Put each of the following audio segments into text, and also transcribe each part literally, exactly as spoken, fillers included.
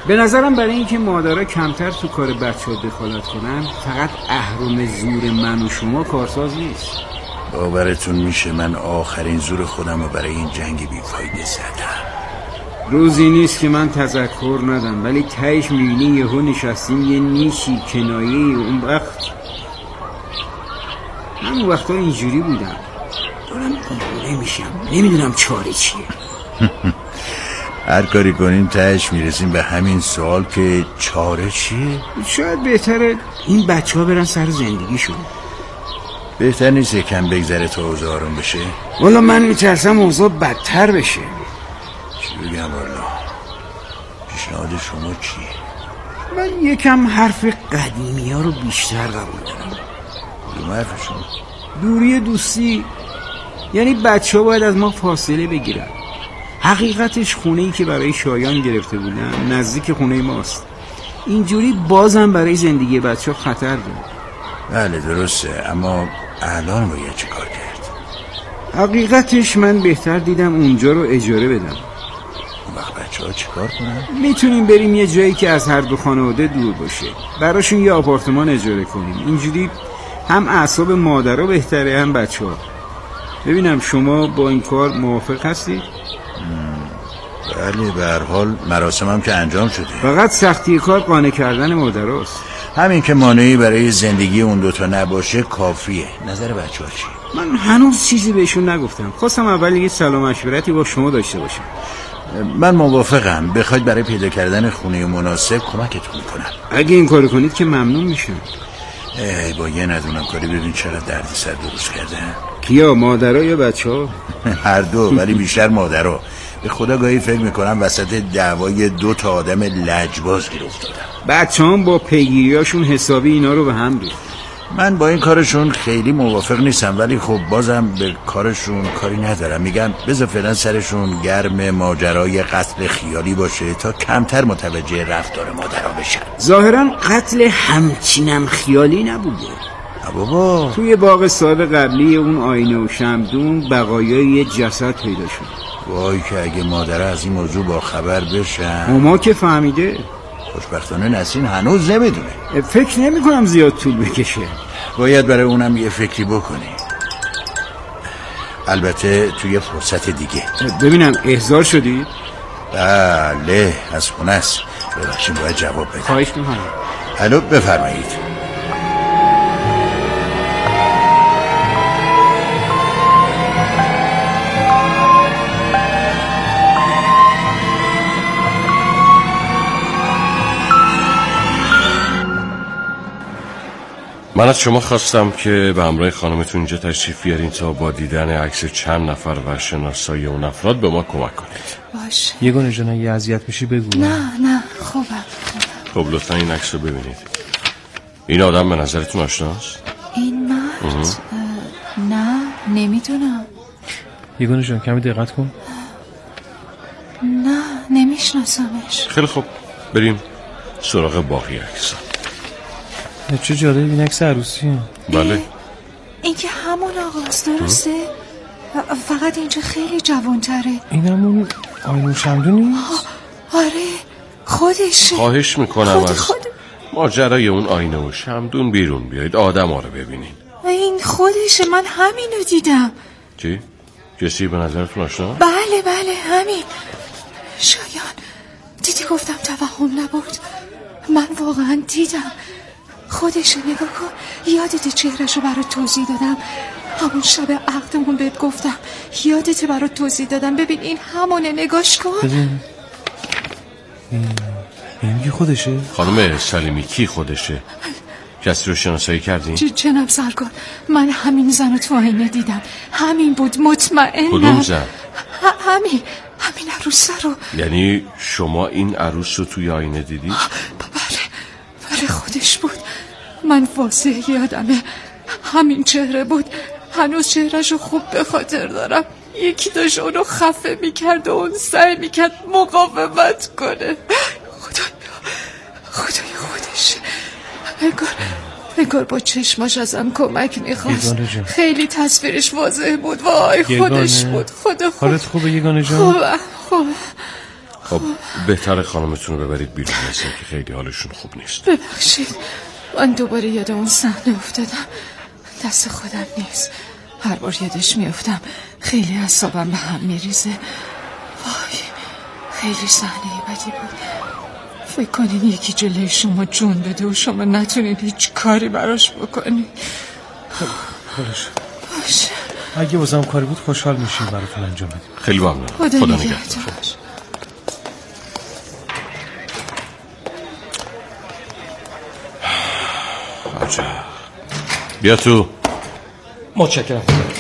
به نظرم برای اینکه مادرها کمتر تو کار بچه‌ها دخالت کنن، فقط اهرم زور من و شما کارساز نیست. باورتون میشه من آخرین زور خودم رو برای این جنگ بیفایده زدم. روزی نیست که من تذکر ندم، ولی تهش میبینی یهو نشستیم یه نیشی کنایه. اون وقت من اون وقتا اینجوری بودم، دارم دیوونه میشم، نمیدونم چاره چیه. هر کاری کنیم تهش میرسیم به همین سوال که چاره چیه؟ شاید بهتره این بچه ها برن سر زندگیشون. بهتر نیست یکم بگذره تا اوضاع آروم بشه؟ والا من میترسم اوضاع بدتر بشه. چی بگم والا؟ پیشنهاد شما چیه؟ من یکم حرف قدیمی ها رو بیشتر قبول دارم. کدوم حرفشون؟ دوری دوستی. یعنی بچه ها باید از ما فاصله بگیرن. حقیقتش خونه‌ای که برای شایان گرفته بودن نزدیک خونه ماست. اینجوری بازم برای زندگی بچه ها خطر داره. بله درسته، اما الان باید چه کار کرد؟ حقیقتش من بهتر دیدم اونجا رو اجاره بدم. اون وقت بچه ها چه کار کنن؟ میتونیم بریم یه جایی که از هر دو خانواده دور باشه، براشون یه آپارتمان اجاره کنیم. اینجوری هم اعصاب مادرها بهتره هم بچه ها. ببینم شما با این کار موافق هستید؟ بله، به هر حال مراسمم که انجام شده. فقط سختی کار قانع کردن مادرهاست. همین که مانعی برای زندگی اون دوتا نباشه کافیه. نظر بچه ها چی؟ من هنوز چیزی بهشون نگفتم. خواستم اول یه سلام مشورتی با شما داشته باشم. من موافقم. بخواید برای پیدا کردن خونه مناسب کمکتون میکنم. اگه این کارو کنید که ممنون میشم. ای با یه ندونم کاری ببین چقدر دردی سر درست کرده. کیا، مادرها یا بچه ها؟ هر دو، ولی بیشتر مادرها. به خدا گاهی فکر میکنم وسط دعوای دو تا آدم لجباز گیر افتادم. بچه هم با پیگیریاشون حسابی اینا رو به هم ریخت. من با این کارشون خیلی موافق نیستم، ولی خب بازم به کارشون کاری ندارم. میگم بذار فعلا سرشون گرم ماجرای قتل خیالی باشه تا کمتر متوجه رفتار مادرها بشن. ظاهرا قتل همچینم خیالی نبوده. بابا توی باغ صاحب قبلی اون آینه و شمدون بقایای یه جسد پیدا شد. وای که اگه مادرها از این موضوع با خبر بشن. ما که فهمیده. خوشبختانه نسین هنوز نمیدونه. فکر نمی کنم زیاد طول بکشه. باید برای اونم یه فکری بکنی، البته توی فرصت دیگه. ببینم احضار شدید؟ بله از خونه است. ببخشید باید جواب بدم. خواهش میکنم. الو بفرمایید. من از شما خواستم که به همراه خانمتون اینجا تشریف بیارین تا با دیدن عکس چند نفر و شناسایی اون افراد به ما کمک کنید. باشه. یگانه جان اگه اذیت میشی بگو. نه نه خوبم. خب لطفا این عکس رو ببینید. این آدم به نظرتون آشناست؟ این مرد؟ نه نمیدونم. یگانه جان کمی دقت کن. نه نمیشناسمش. خیلی خب بریم سراغ باقی عکس. چه جالب، این عکس عروسیه. بله این که همون آقاست، درسته؟ فقط اینجا خیلی جوانتره. این همون آینو شمدون نیست؟ آره خودشه. خواهش میکنم خود از خود... ماجرای اون آینه و شمدون بیرون بیایید، آدم ها رو ببینین. این خودشه، من همینو دیدم. چی؟ کسی به نظرتون آشنا؟ بله بله همین. شایان دیدی گفتم توهم نبود. من واقعا دیدم خودشه. نگاه کن، یادت چهرشو برات توضیح دادم همون شب عقدمون بهت گفتم. یادت برات توضیح دادم. ببین این همونه، نگاش کن. ببین این کی خودشه؟ خانم سلیمی کی خودشه؟ کسی رو شناسایی کردین؟ چه جناب سرکار، من همین زن رو تو آینه دیدم. همین بود مطمئنم. کدوم زن؟ همین همین عروسه رو. یعنی شما این عروس رو توی آینه دیدی؟ بله بله خودش بود. من واضح یادمه همین چهره بود. هنوز چهرش رو خوب به خاطر دارم. یکی داشت اونو خفه میکرد و اون سعی میکرد مقاومت کنه. خدایا خدای خودش. انگار انگار با چشماش ازم کمک میخواست. خیلی تصویرش واضح بود. وای خودش بود. خدا خود. حالت خوبه یگانه جان؟ خوبه خوبه. خب بهتر خانمتون رو ببرید بیرون، مثل که خیلی حالشون خوب نیست. ببخشید من دوباره یاد اون صحنه افتادم، دست خودم نیست. هر بار یادش میافتم خیلی اعصابم به هم میریزه. وای خیلی صحنه بدی بود. فکر کنین یکی جلوی شما جون بده و شما نتونین هیچ کاری براش بکنین. خودش باشه اگه واسم کاری بود خوشحال میشیم براتون انجام بدیم. خیلی ممنون. خدا, خدا نگهدار. عجب. بیا تو. متشکرم.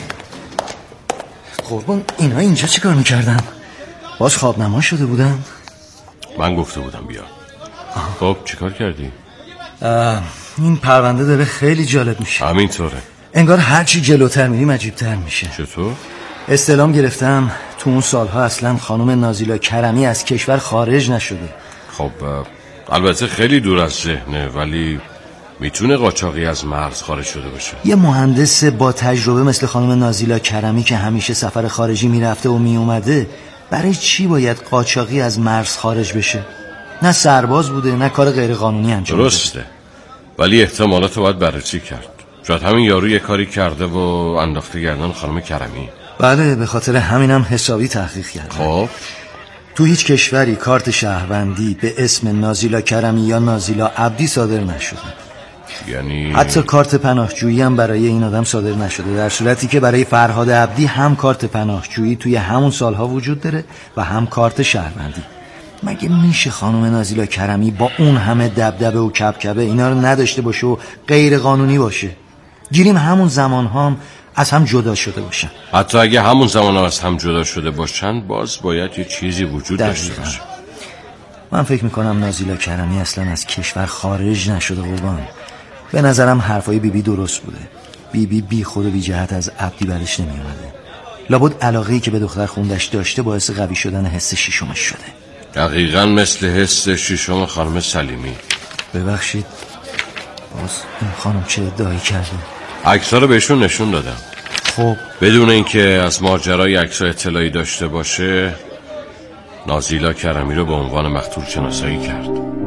قربان اینا اینجا چی کار میکردن؟ باز خواب نما شده بودن؟ من گفته بودم بیا. خب چی کار کردی؟ این پرونده داره خیلی جالب میشه. همینطوره. انگار هرچی جلوتر میریم عجیبتر میشه. چطور؟ استعلام گرفتم تو اون سالها اصلا خانم نازیلا کرمی از کشور خارج نشده. خب البته خیلی دور از ذهنه، ولی میتونه قاچاقی از مرز خارج شده باشه. یه مهندس با تجربه مثل خانم نازیلا کرمی که همیشه سفر خارجی میرفته و میومده، برای چی باید قاچاقی از مرز خارج بشه؟ نه سرباز بوده نه کار غیر قانونی انجام داده. درسته، ولی احتمالات رو باید بررسی کرد. شاید همین یارو یه کاری کرده و انداخته گردن خانم کرمی. بله به خاطر همینم حسابی تحقیق کردم. خب تو هیچ کشوری کارت شهروندی به اسم نازیلا کرمی یا نازیلا عبدی صادر نشده. یعنی حتی کارت پناهجویی هم برای این آدم صادر نشده، در صورتی که برای فرهاد عبدی هم کارت پناهجویی توی همون سالها وجود داره و هم کارت شهروندی. مگه میشه خانم نازیلا کرمی با اون همه دبدبه و کبکبه اینا رو نداشته باشه و غیر قانونی باشه؟ گیریم همون زمان هم از هم جدا شده باشن. حتی اگه همون زمان هم از هم جدا شده باشن، باز باید یه چیزی وجود داشته باشه. من فکر میکنم نازیلا کرمی اصلا از کشور خارج نشده قربان. به نظرم حرفای بیبی بی درست بوده. بیبی بی, بی خود و بی جهت از عبدی برش نمی اومده. لابد علاقه‌ای که به دختر خوندش داشته باعث قوی شدن حس شیشمش شده. دقیقاً مثل حس شیشم خانم سلیمی. ببخشید باز این خانم چه ادعایی کرده؟ عکس‌ها رو بهشون نشون دادم. خب بدون اینکه از ماجرای عکس‌ها اطلاعی داشته باشه، نازیلا کرمی رو به عنوان مقتول شناسایی کرد.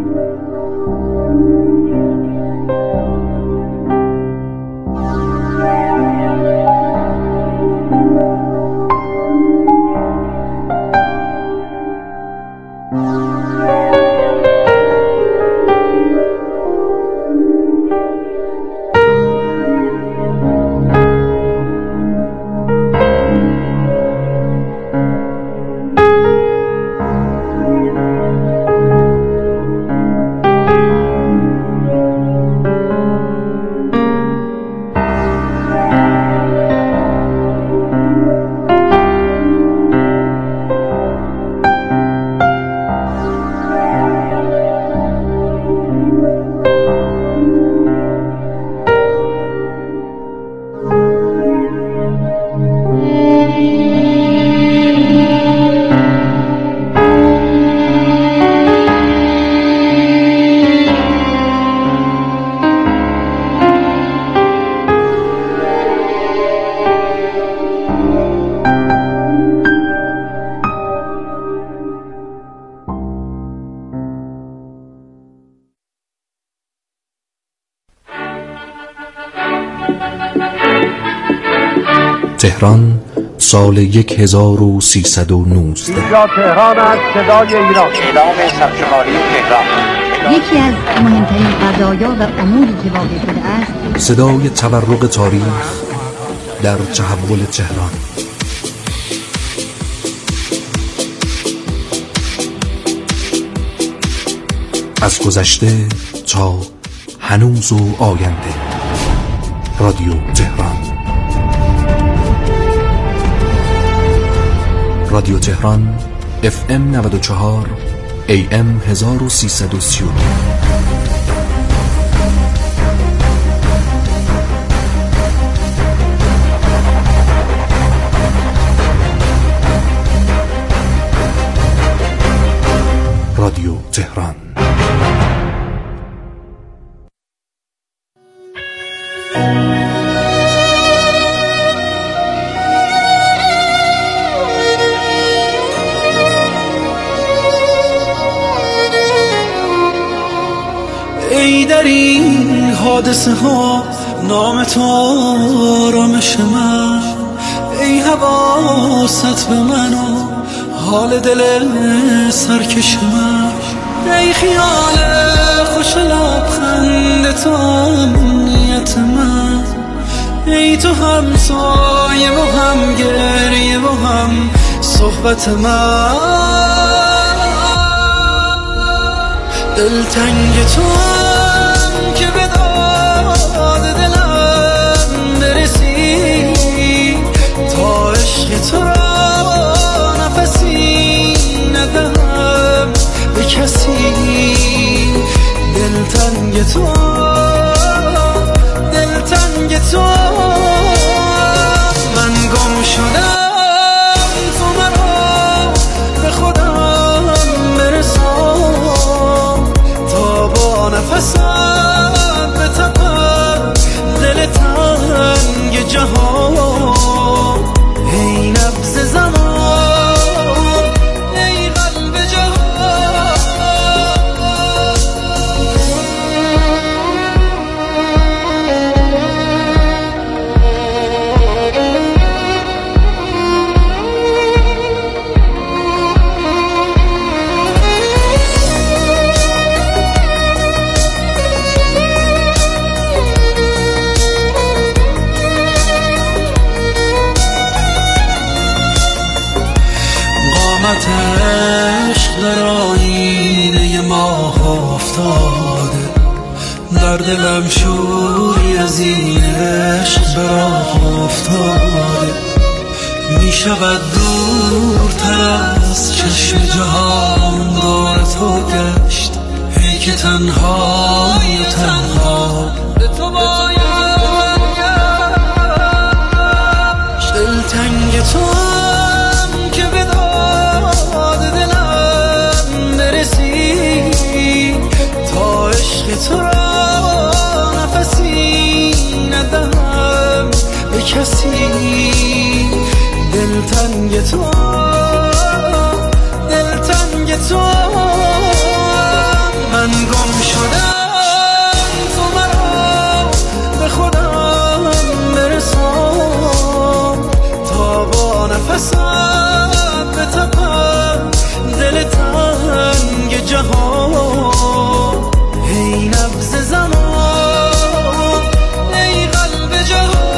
تهران سال یک هزار و سیصد و نوزده. اینجا تهران است، صدای ایران. اعلام ثبت‌نامه تهران. یکی از مهمترین قضایا و اموری که واقع شده است صدای تورق تاریخ در تحول تهران. از گذشته تا هنوز و آینده. رادیو تهران. رادیو تهران اف ام نود و چهار ای ام هزار و سیصد و سی و نه. رادیو تهران. ای در این حادثه ها نام تو آرامش من، ای حواست به من و حال دل سرکش من، ای خیال خوش لبخند تو امنیت من، ای تو هم سایه و هم گریه و هم صحبت من. دلتنگ تو هم که به داد دلم برسی، تا عشق تو را نفسی ندهم به کسی. دلتنگ تو دلتنگ تو من گم شدم، تو مرا به خودم برسان، تا با نفسم به تپم دل تنگ جهان. ای نبض زمان ای قلب جهان. قامت عشق در آینه ماه افتاده، در دلم شوری از این عشق به راه افتاده. می شود دورتر از چشم جهان دور تو گشت، ای که تنهایی و تنها به تو باید گشت. دلتنگ تو هم که به داد دلم برسی، تا عشق تو را نفسی ندهم به کسی. دلتنگ تو دلتنگ تو من گم شدم، تو مرا به خودم برسان، تا با نفسم به تپم دل تنگ جهان. ای نبض زمان ای قلب جهان.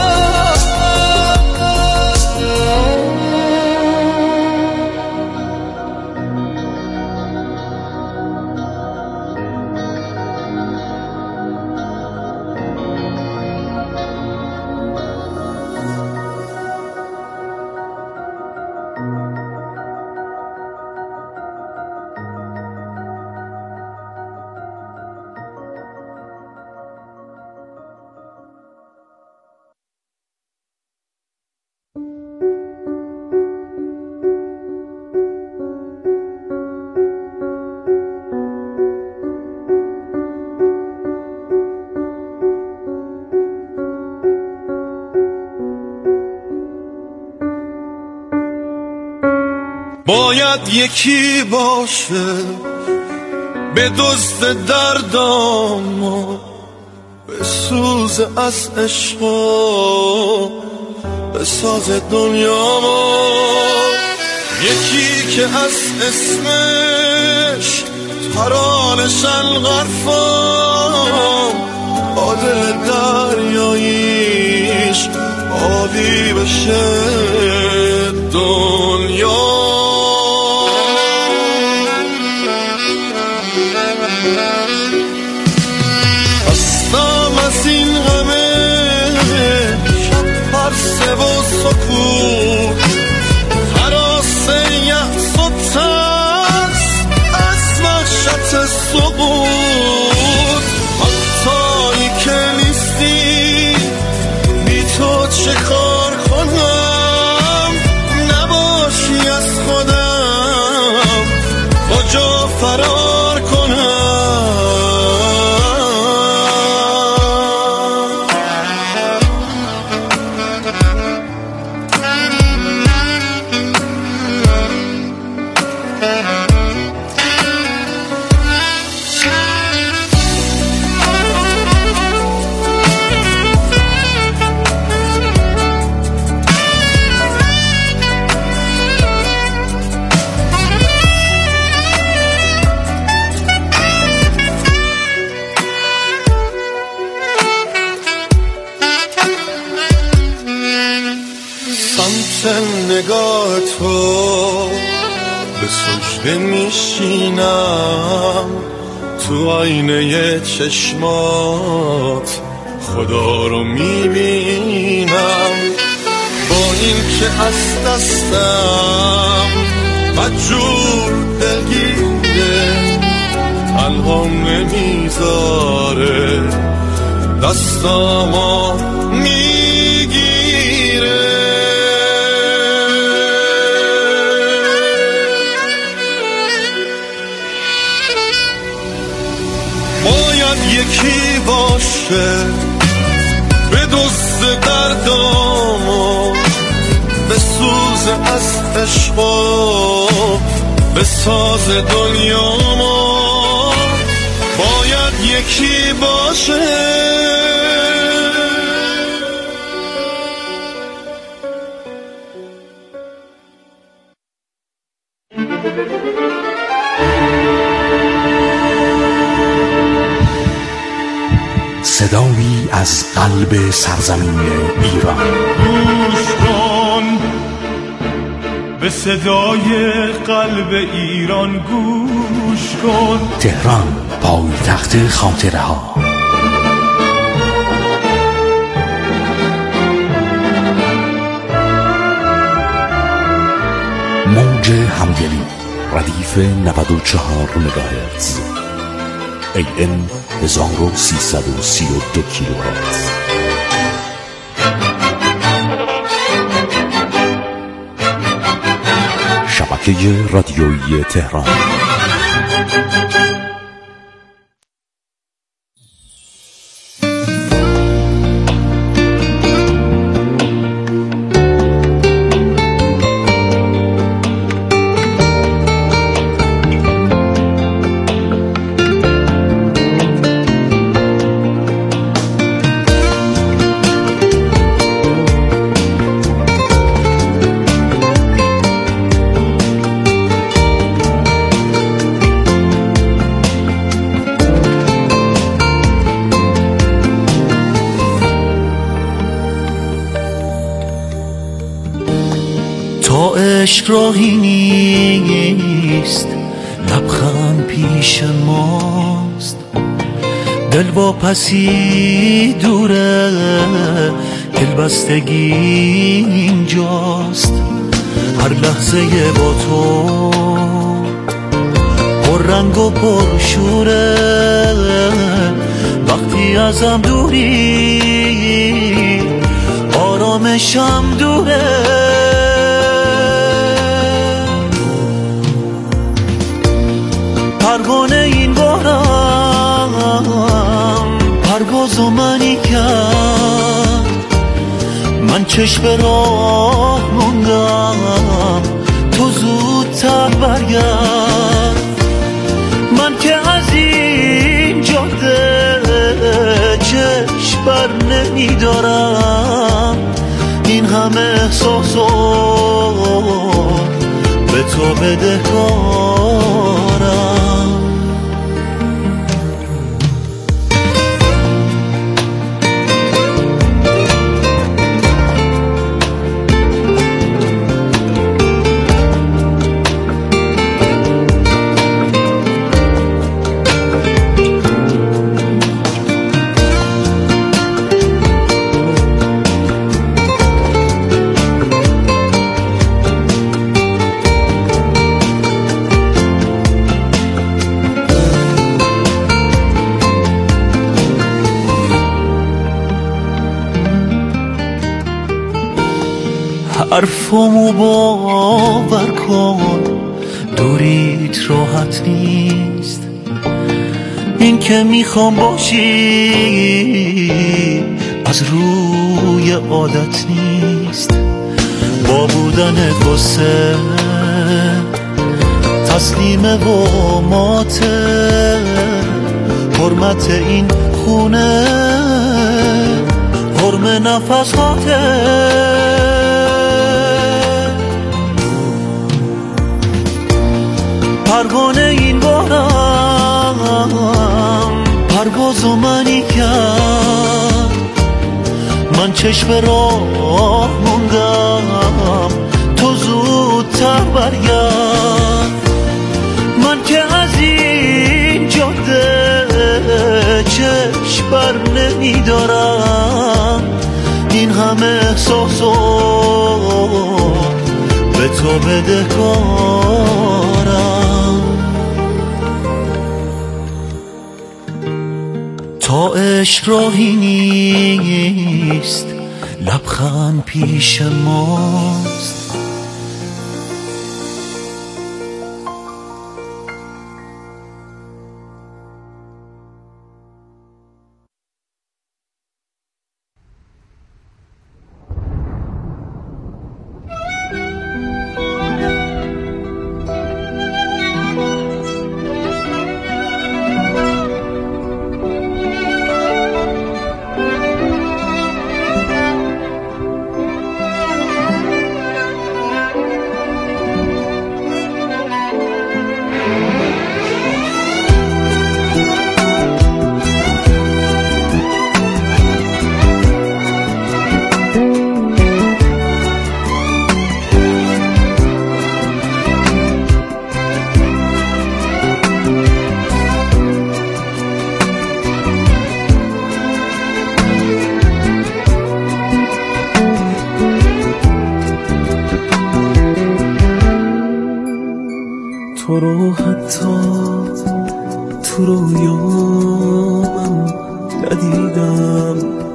باید یکی باشه به دزد دردام و به سوز از عشق و به ساز دنیامو، یکی که از اسمش ترانش الغرفام عادل دریاییش عالی بشه دنیا. هستم از این غمه شب پرسه و سکوت، حراسه یحس و ترس از وحشت سقوط. حتی که نیستی بی تو چه کار کنم، نباشی از خودم کجا فرار کنم. خوشبین میشینم تو آینه چشمات خدا رو میبینم با این که از دستم بدجور دلگیره تنهام نمیذاره دستامو میگیره باید یکی باشه به دست دردامو به سوز از عشقا به ساز دنیامو باید یکی باشه صدایی از قلب سرزمین ایران. گوش کن به صدای قلب ایران، گوش کن. تهران، پایتخت خاطره ها. موج همدلی، ردیف نود و چهار مگاهرتز، ای ام هزار و سیصد و سی و دو کیلوهرتز. شبکه رادیویی تهران. عشق راهی نیست، لبخند پیش ماست، دل با پسی دوره، دلبستگی اینجاست. هر لحظه با تو پر رنگ و پر شوره، وقتی ازم دوری آرامشم دوره. پروانه این بارم پروازو منی کرد، من چشم راه موندم تو زودتر برگرد. من که از این جاده چشم بر نمیدارم، این همه احساسو به تو بدهکارم. حرفمو باور کن، دوریت راحت نیست، این که میخوام باشی از روی عادت نیست. با بودنت واسه تسلیم و ماته، حرمت این خونه حرم نفس خاطر. پروانه این بارم پروازو منی کرد، من چشم راه موندم تو زودتر برگرد. بر نمیدارم، این همه احساسو به تو بدهکارم. تا عشق راهی نیست، لبخند پیش ماست. تو رو حتی تو رویامم ندیدم،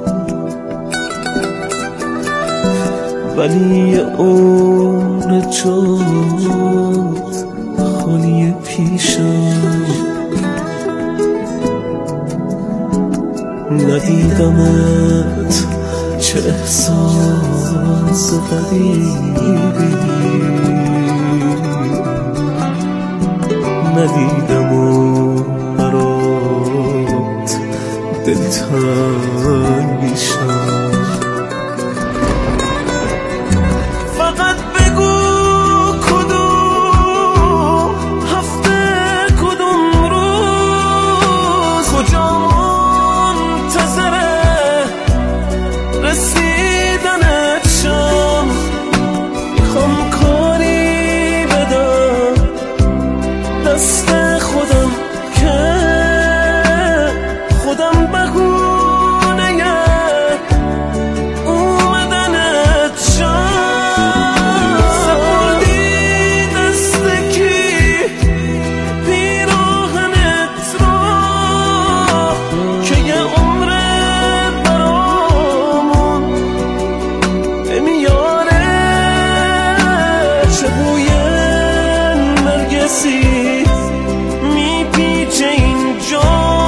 ولی یه عمر جات خالی پیشم. ندیدمت چه احساس غریبی، ندیدم و برات دلتنگ میشم. فقط بگو کدوم هفته، کدوم روز، کجا منتظره رسیدنت شم. میخوام کاری بدم دست خودم که خودم بهونه اومدنت شم. سپردی دست کی پیراهنت را که یه عمر برامون نمیاره. چه بوی نرگسی میپیچه اینجا،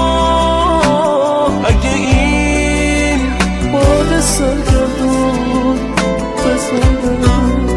اگه این باد سرگردون بزنه.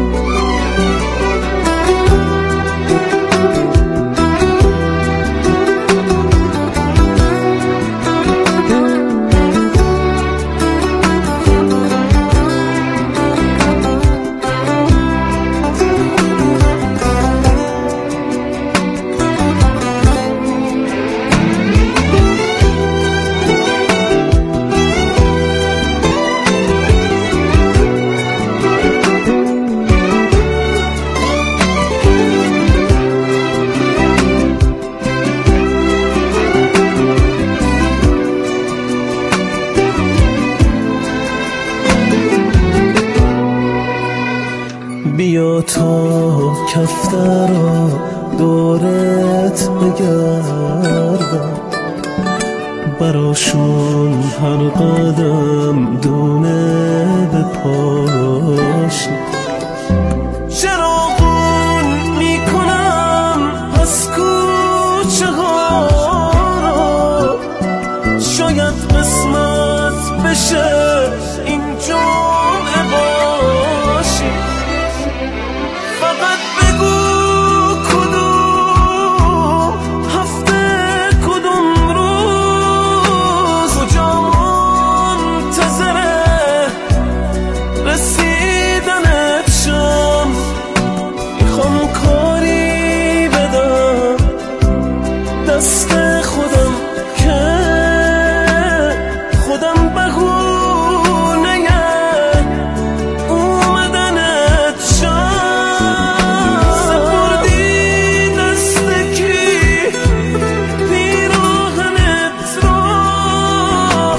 بیا تا کفترا دورت بگردم، براشون هر قدم دونه بپاشم. چراغون میکنم از کوچه ها را، شاید قسمت بشه این جمعه باشی. فقط بگو کدوم هفته، کدوم روز، کجا منتظره رسیدنت شم. میخوام کاری بدم دست خودم که خودم بهونه اومدنت شم. سپردی دست کی پیراهنت را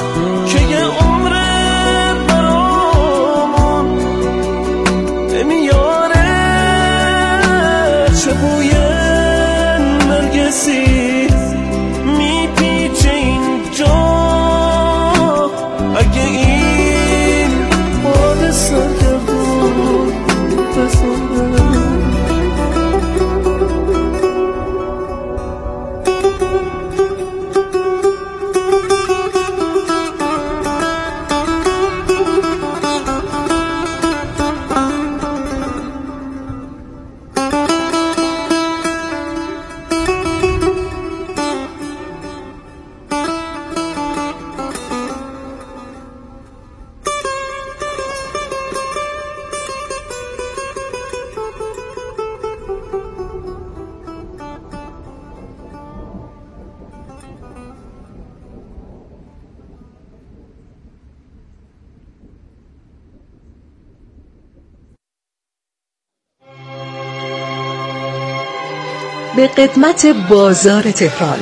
به قدمت بازار تهران،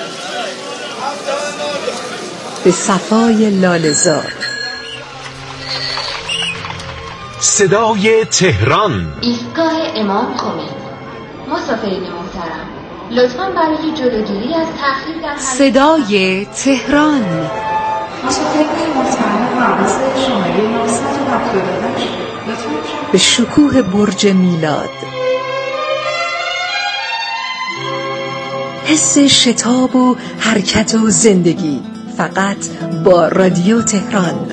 به صفای لاله‌زار، صدای تهران، ایستگاه امام خمینی. مسافرین محترم، لطفاً برای جلوگیری از تأخیر در حرکت صدای تهران، مسافرین محترم مقصد شماره نهصد و هفتاد و هشت لطفاً به شکوه برج میلاد، حس شتاب و حرکت و زندگی فقط با رادیو تهران.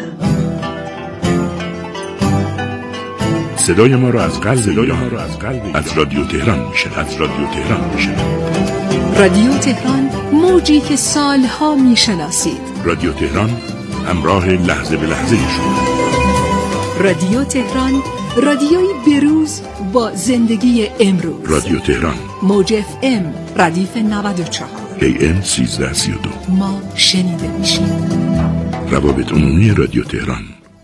صدای ما را از قلب ایران از رادیو تهران میشه از رادیو تهران میشه رادیو تهران، موجی که سالها میشناسید. رادیو تهران، همراه لحظه به لحظه شما. رادیو تهران، رادیوی بروز با زندگی امروز. رادیو تهران، موج اف ام ردیف نود و چهار، ای ام سیزده سی و دو. ما شنیده میشیم. روابط عمومی رادیو تهران.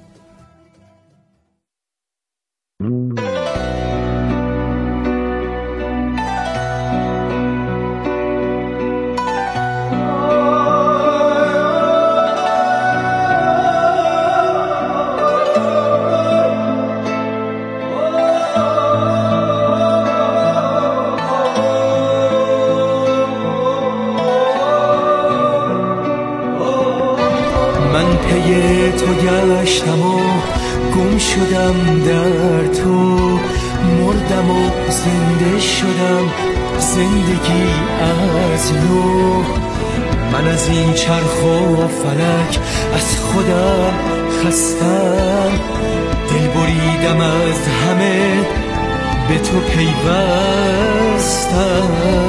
من پی تو گشتم و گم شدم در تو، مردم و زنده شدم زندگی از نو. من از این چرخ و فلک از خودم خستم، دل بریدم از همه به تو پیوستم.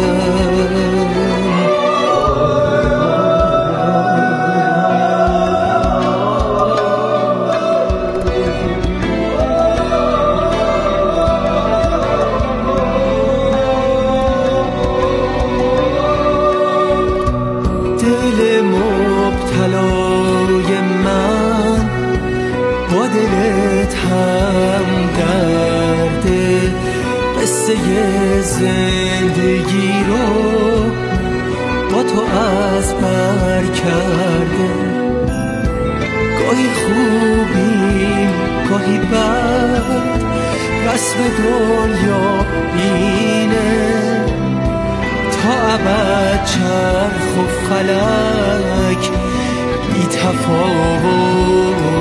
زندگی رو با تو از بر کرده، گاهی خوبیم گاهی بد، رسم دنیا اینه، تا ابد چرخ و فلک بی تفاوت